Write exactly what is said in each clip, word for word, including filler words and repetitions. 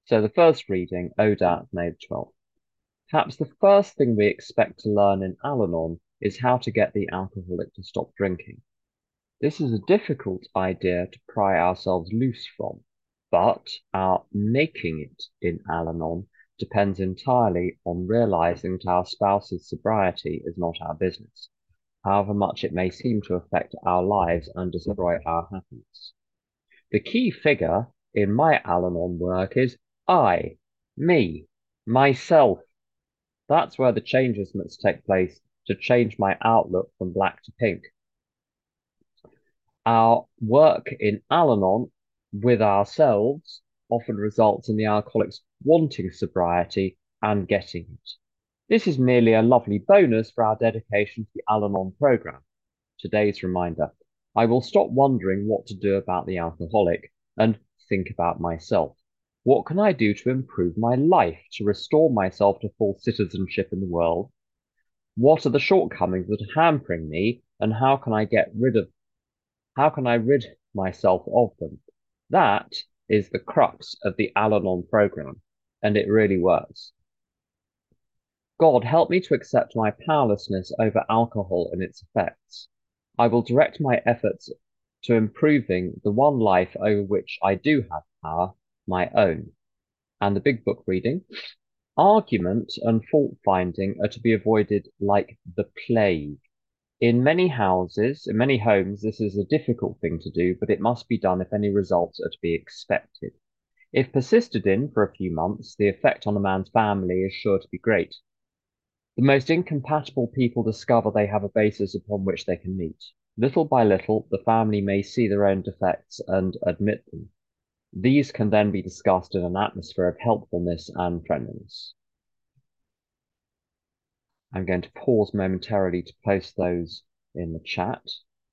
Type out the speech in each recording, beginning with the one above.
So the first reading, Odat, May twelfth. Perhaps the first thing we expect to learn in Al-Anon is how to get the alcoholic to stop drinking. This is a difficult idea to pry ourselves loose from, but our making it in Al-Anon depends entirely on realizing that our spouse's sobriety is not our business, however much it may seem to affect our lives and destroy our happiness. The key figure in my Al-Anon work is I, me, myself. That's where the changes must take place to change my outlook from black to pink. Our work in Al-Anon with ourselves often results in the alcoholics wanting sobriety and getting it. This is merely a lovely bonus for our dedication to the Al-Anon program. Today's reminder: I will stop wondering what to do about the alcoholic and think about myself. What can I do to improve my life, to restore myself to full citizenship in the world? What are the shortcomings that are hampering me, and how can I get rid of how can I rid myself of them? That is the crux of the Al-Anon program, and it really works. God, help me to accept my powerlessness over alcohol and its effects. I will direct my efforts to improving the one life over which I do have power, my own. And the big book reading: argument and fault finding are to be avoided like the plague. In many houses, in many homes, this is a difficult thing to do, but it must be done if any results are to be expected. If persisted in for a few months, the effect on a man's family is sure to be great. The most incompatible people discover they have a basis upon which they can meet. Little by little, the family may see their own defects and admit them. These can then be discussed in an atmosphere of helpfulness and friendliness. I'm going to pause momentarily to post those in the chat.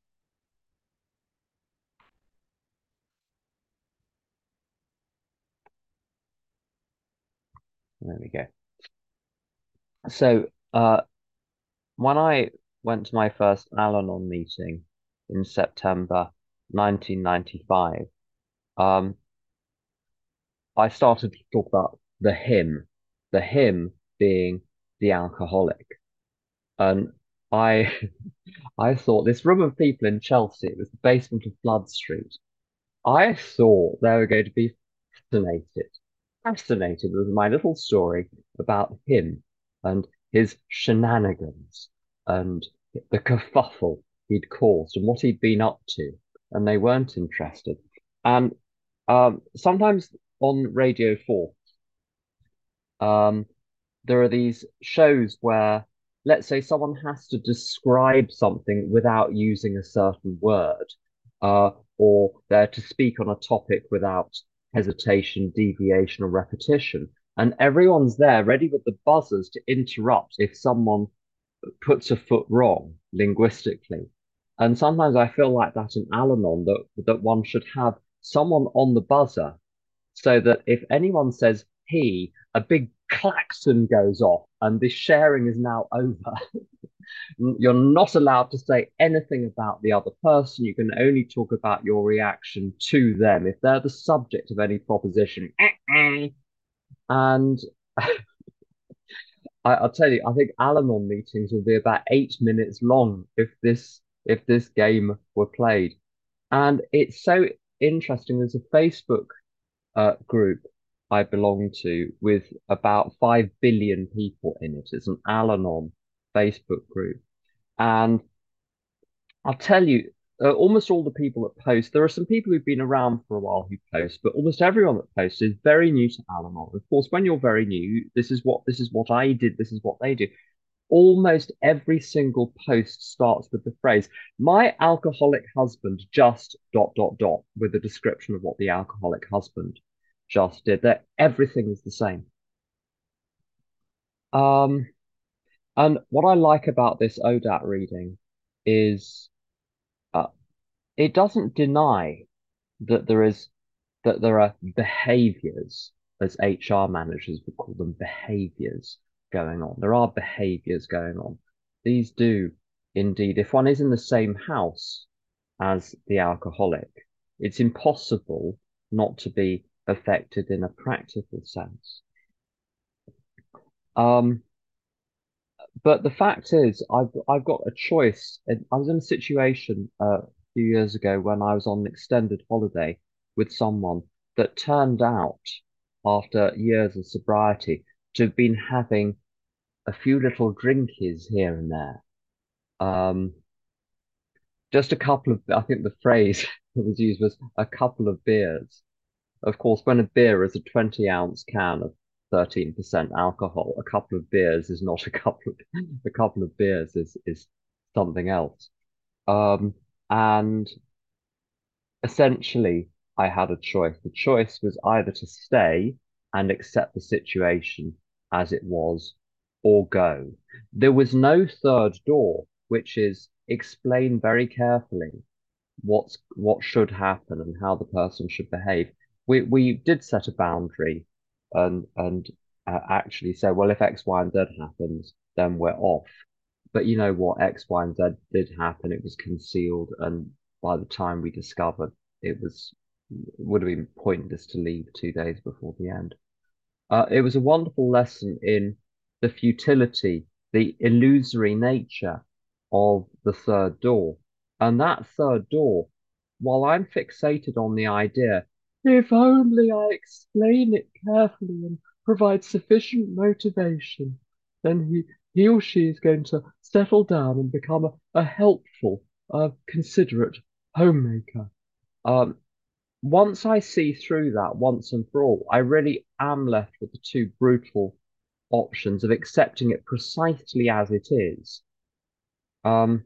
There we go. So, uh, when I went to my first Al-Anon meeting in September nineteen ninety-five, um, I started to talk about the him, the him being the alcoholic. And I I thought this room of people in Chelsea, it was the basement of Flood Street. I thought they were going to be fascinated, fascinated with my little story about him and his shenanigans and the kerfuffle he'd caused and what he'd been up to. And they weren't interested. And um, sometimes on Radio four, um, there are these shows where, let's say, someone has to describe something without using a certain word, uh, or they're to speak on a topic without hesitation, deviation, or repetition. And everyone's there ready with the buzzers to interrupt if someone puts a foot wrong linguistically. And sometimes I feel like that in Al-Anon, that, that one should have someone on the buzzer so that if anyone says he, a big klaxon goes off and this sharing is now over. You're not allowed to say anything about the other person. You can only talk about your reaction to them. If they're the subject of any proposition, and I, I'll tell you, I think Al-Anon meetings will be about eight minutes long if this if this game were played. And it's so interesting. There's a Facebook uh, group I belong to with about five billion people in it. It's an Al-Anon Facebook group. And I'll tell you, uh, almost all the people that post, there are some people who've been around for a while who post, but almost everyone that posts is very new to Al-Anon. Of course, when you're very new, this is what this is what I did, this is what they do. Almost every single post starts with the phrase, my alcoholic husband just dot dot dot, with a description of what the alcoholic husband just did. That everything is the same. Um, and what I like about this Odat reading is uh, it doesn't deny that there is that there are behaviors, as H R managers would call them, behaviors going on. There are behaviors going on. These do indeed, if one is in the same house as the alcoholic, it's impossible not to be affected in a practical sense. Um, but the fact is, I've I've got a choice. And I was in a situation uh, a few years ago when I was on an extended holiday with someone that turned out, after years of sobriety, to have been having a few little drinkies here and there. Um, just a couple of, I think the phrase that was used was a couple of beers. Of course, when a beer is a twenty ounce can of thirteen percent alcohol, a couple of beers is not a couple of, a couple of beers is, is something else. Um, and essentially, I had a choice. The choice was either to stay and accept the situation as it was or go. There was no third door, which is explain very carefully what's what should happen and how the person should behave. We we did set a boundary and and uh, actually say, well, if X, Y, and Z happens, then we're off. But you know what? X, Y, and Z did happen. It was concealed, and by the time we discovered, it was would have been pointless to leave two days before the end. Uh, it was a wonderful lesson in the futility, the illusory nature of the third door. And that third door, while I'm fixated on the idea, if only I explain it carefully and provide sufficient motivation, then he, he or she is going to settle down and become a, a helpful, uh, considerate homemaker. Um, Once I see through that once and for all, I really am left with the two brutal options of accepting it precisely as it is, um,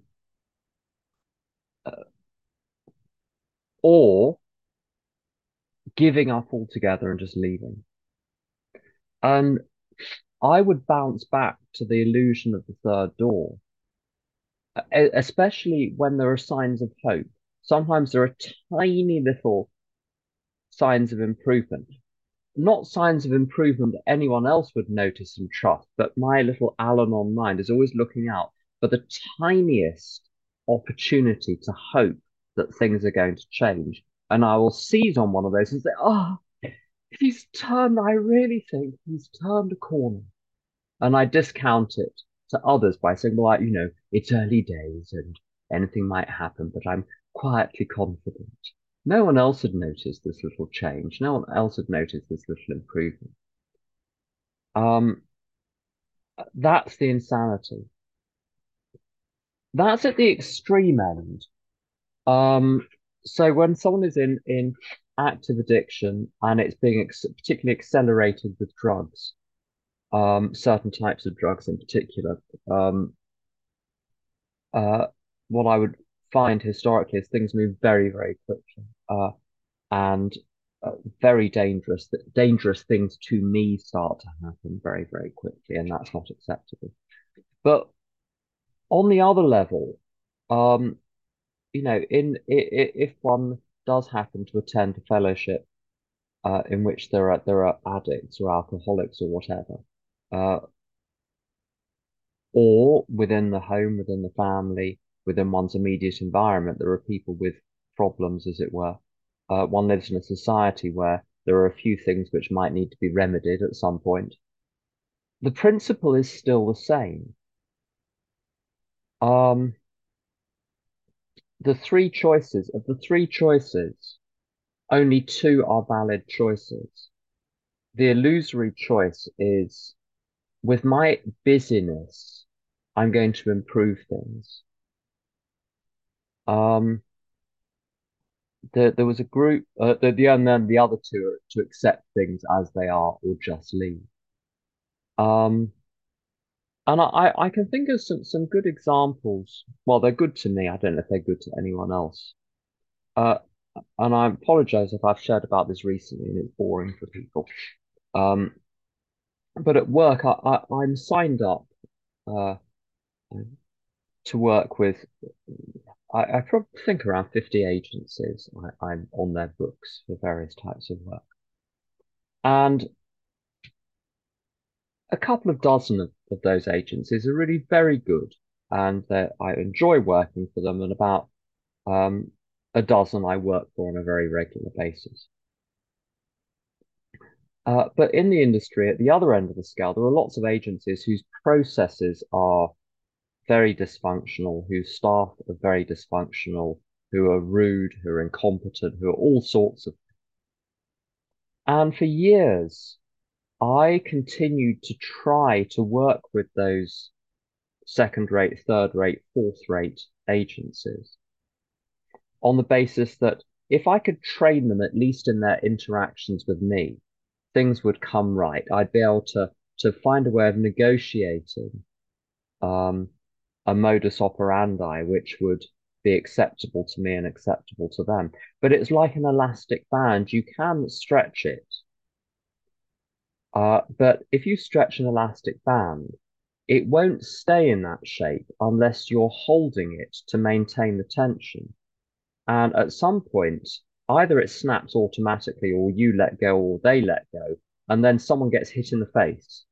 or giving up altogether and just leaving. And I would bounce back to the illusion of the third door, e- especially when there are signs of hope. Sometimes there are tiny little signs of improvement. Not signs of improvement that anyone else would notice and trust, but my little Al-Anon mind is always looking out for the tiniest opportunity to hope that things are going to change. And I will seize on one of those and say, oh, he's turned, I really think he's turned a corner. And I discount it to others by saying, well, I, you know, it's early days and anything might happen, but I'm quietly confident. No one else had noticed this little change. No one else had noticed this little improvement. Um, that's the insanity. That's at the extreme end. Um, so when someone is in in active addiction and it's being ex particularly accelerated with drugs, um, certain types of drugs in particular, um, uh, what I would find historically is things move very, very quickly, uh, and uh, very dangerous. Dangerous things to me start to happen very, very quickly, and that's not acceptable. But on the other level, um, you know, in I I if one does happen to attend a fellowship uh, in which there are there are addicts or alcoholics or whatever, uh, or within the home, within the family, within one's immediate environment, there are people with problems, as it were. Uh, one lives in a society where there are a few things which might need to be remedied at some point. The principle is still the same. Um, the three choices of the three choices, only two are valid choices. The illusory choice is with my busyness, I'm going to improve things. Um, the, there was a group, uh, the, the, and then the other two are to accept things as they are or just leave. Um, and I, I can think of some, some good examples. Well, they're good to me. I don't know if they're good to anyone else. Uh, and I apologize if I've shared about this recently and it's boring for people. Um, but at work, I, I, I'm signed up uh, to work with, I, I probably think around fifty agencies. I, I'm on their books for various types of work. And a couple of dozen of, of those agencies are really very good. And I enjoy working for them. And about um, a dozen I work for on a very regular basis. Uh, but in the industry, at the other end of the scale, there are lots of agencies whose processes are very dysfunctional, whose staff are very dysfunctional, who are rude, who are incompetent, who are all sorts of. And for years, I continued to try to work with those second rate, third rate, fourth rate agencies on the basis that if I could train them at least in their interactions with me, things would come right. I'd be able to to find a way of negotiating um, a modus operandi which would be acceptable to me and acceptable to them. But it's like an elastic band. You can stretch it, uh, but if you stretch an elastic band, it won't stay in that shape unless you're holding it to maintain the tension. And at some point, either it snaps automatically or you let go or they let go, and then someone gets hit in the face.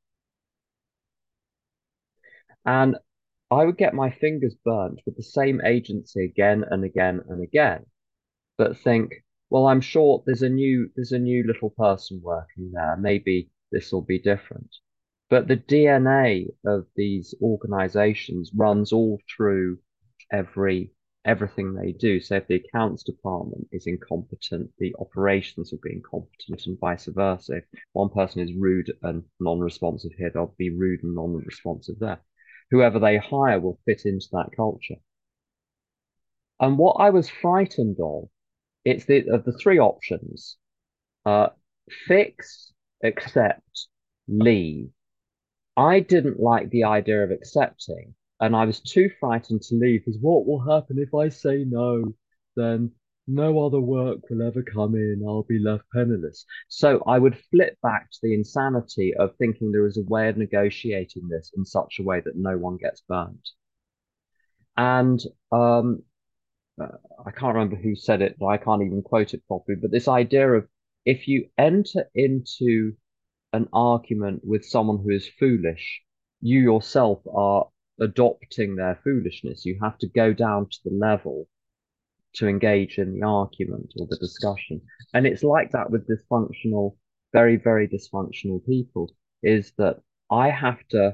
And I would get my fingers burnt with the same agency again and again and again, but think, well, I'm sure there's a new there's a new little person working there. Maybe this will be different. But the D N A of these organizations runs all through every everything they do. So if the accounts department is incompetent, the operations will be incompetent and vice versa. If one person is rude and non-responsive here, they'll be rude and non-responsive there. Whoever they hire will fit into that culture. And what I was frightened of, it's the of the three options, uh, fix, accept, leave. I didn't like the idea of accepting, and I was too frightened to leave because what will happen if I say no? Then no other work will ever come in. I'll be left penniless. So I would flip back to the insanity of thinking there is a way of negotiating this in such a way that no one gets burnt. And um, uh, I can't remember who said it, but I can't even quote it properly. But this idea of if you enter into an argument with someone who is foolish, you yourself are adopting their foolishness. You have to go down to the level to engage in the argument or the discussion. And it's like that with dysfunctional, very, very dysfunctional people, is that I have to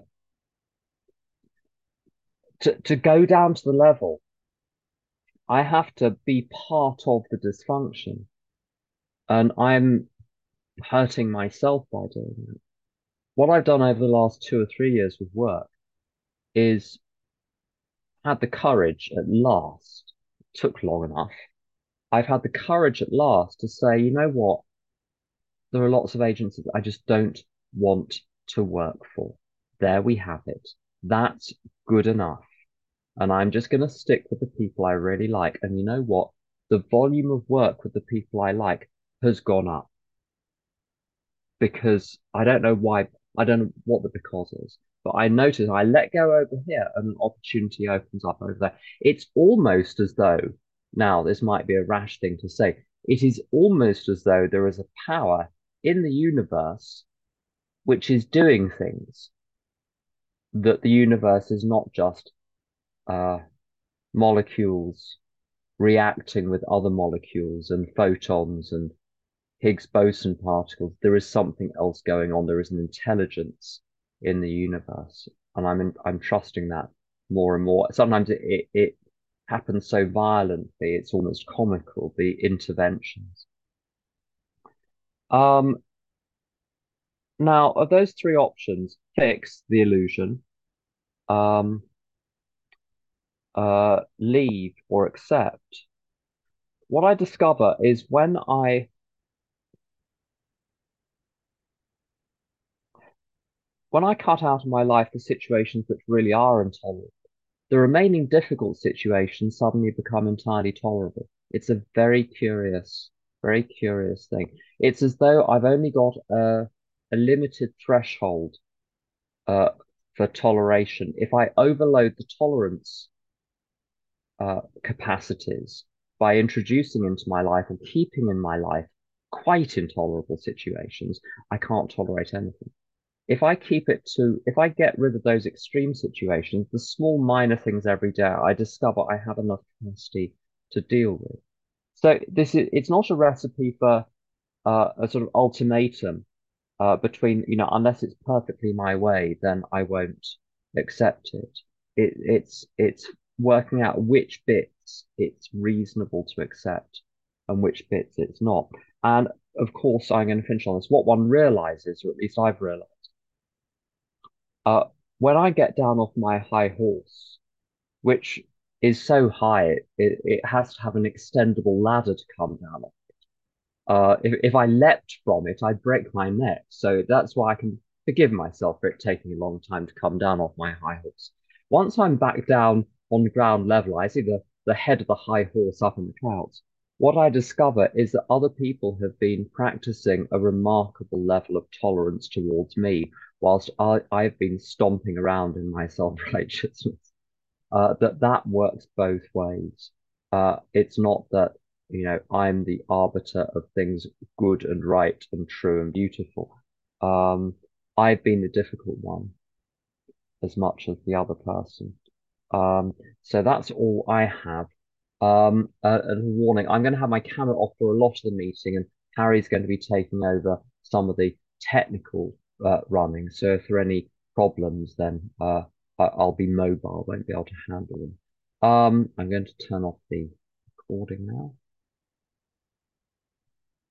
to, to go down to the level, I have to be part of the dysfunction. And I'm hurting myself by doing that. What I've done over the last two or three years with work is had the courage at last, took long enough. I've had the courage at last to say, you know what? There are lots of agencies that I just don't want to work for. There we have it. That's good enough. And I'm just going to stick with the people I really like. And you know what? The volume of work with the people I like has gone up because I don't know why, I don't know what the because is, but I notice I let go over here and an opportunity opens up over there. It's almost as though, now this might be a rash thing to say, it is almost as though there is a power in the universe which is doing things, that the universe is not just uh, molecules reacting with other molecules and photons and Higgs boson particles. There is something else going on. There is an intelligence in the universe, and I'm in, I'm trusting that more and more. Sometimes it, it it happens so violently, it's almost comical, the interventions. Um, now of those three options, fix the illusion, um, uh, leave or accept. What I discover is when I when I cut out of my life the situations that really are intolerable, the remaining difficult situations suddenly become entirely tolerable. It's a very curious, very curious thing. It's as though I've only got a, a limited threshold uh, for toleration. If I overload the tolerance uh, capacities by introducing into my life or keeping in my life quite intolerable situations, I can't tolerate anything. If I keep it to, if I get rid of those extreme situations, the small minor things every day, I discover I have enough capacity to deal with. So this is, it's not a recipe for uh, a sort of ultimatum. uh, between, you know, unless it's perfectly my way, then I won't accept it. It it's it's working out which bits it's reasonable to accept and which bits it's not. And of course, I'm going to finish on this. What one realizes, or at least I've realized, uh, when I get down off my high horse, which is so high, it, it, it has to have an extendable ladder to come down. Uh, if, if I leapt from it, I'd break my neck. So that's why I can forgive myself for it taking a long time to come down off my high horse. Once I'm back down on the ground level, I see the, the head of the high horse up in the clouds. What I discover is that other people have been practicing a remarkable level of tolerance towards me, whilst I, I've been stomping around in my self-righteousness. Uh, that that works both ways. Uh, it's not that, you know, I'm the arbiter of things good and right and true and beautiful. Um, I've been the difficult one as much as the other person. Um, so that's all I have. Um, a, a warning, I'm going to have my camera off for a lot of the meeting, and Harry's going to be taking over some of the technical uh, running. So if there are any problems, then uh, I- I'll be mobile, won't be able to handle them. Um, I'm going to turn off the recording now.